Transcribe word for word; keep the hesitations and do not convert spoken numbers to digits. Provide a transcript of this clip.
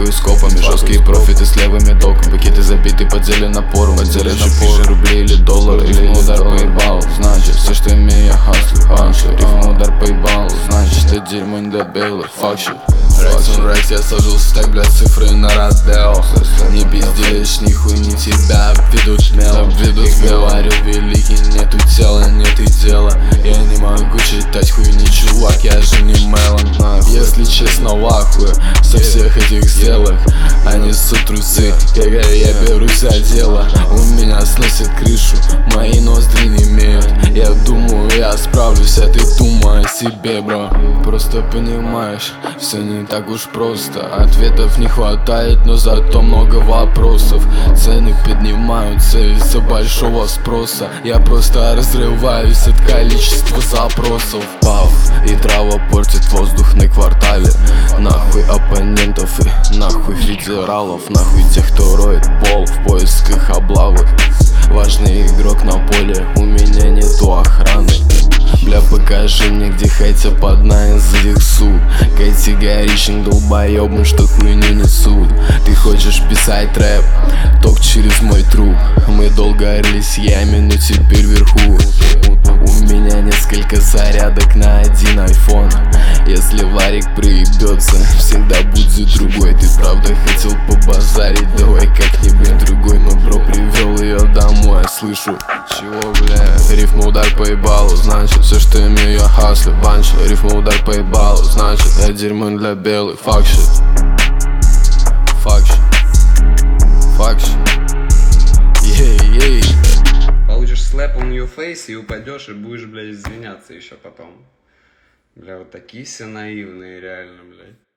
Бахаю скопами, жесткие профиты с левыми доком. Пакеты забиты по деле напором, отделе напор, рублей или доллары. Рифму удар поебал, значит все, что имею, я хаслю, банши. Рифму удар поебал, значит это дерьмо не для белых, fuck shit. Рекс он рекс, я сложил стек, блядь, цифры на Родео. Не пиздишь, нихуй не тебя обведут смело. Говорю великий, нету тела, нет и дела. Я не могу читать хуйни, чувак, я же не Мелон. Если честно, в ахуе со всех этих сделок. Они несут трусы, когда я берусь за дело. У меня сносит крышу, мои ноздри не имеют. Я думаю, я справлюсь, а ты думай о себе, бро. Просто понимаешь, все не так уж просто. Ответов не хватает, но зато много вопросов. Цены поднимаются из-за большого спроса. Я просто разрываюсь от количества запросов. Пав и трава портит воздух на квартале. Нахуй оппонентов и нахуй федералов. Нахуй тех, кто роет пол в поисках облавы. Важный игрок на поле, у меня нету охраны. Бля, покажи мне, где хотя бы одна из этих суд. Категоричен долбоебом, что хуйню несут. Ты хочешь писать рэп, только через мой труп. Мы долго рылись яме, но теперь вверху. У меня несколько зарядок на один айфон. Если Варик проебется, всегда будет другой. Ты правда хотел побазарить, давай как-нибудь другой. Но бро привел ее домой, я слышу. Чего, бля? Рифма удар поебалу, значит все, что имею, я хаслю, банши. Рифма удар поебалу, значит это дерьмо для белых, fuck shit. Fuck shit. Fuck shit. Ей-ей. Получишь слэп on your face и упадешь и будешь, блядь, извиняться еще потом. Бля, вот такие все наивные, реально, блядь.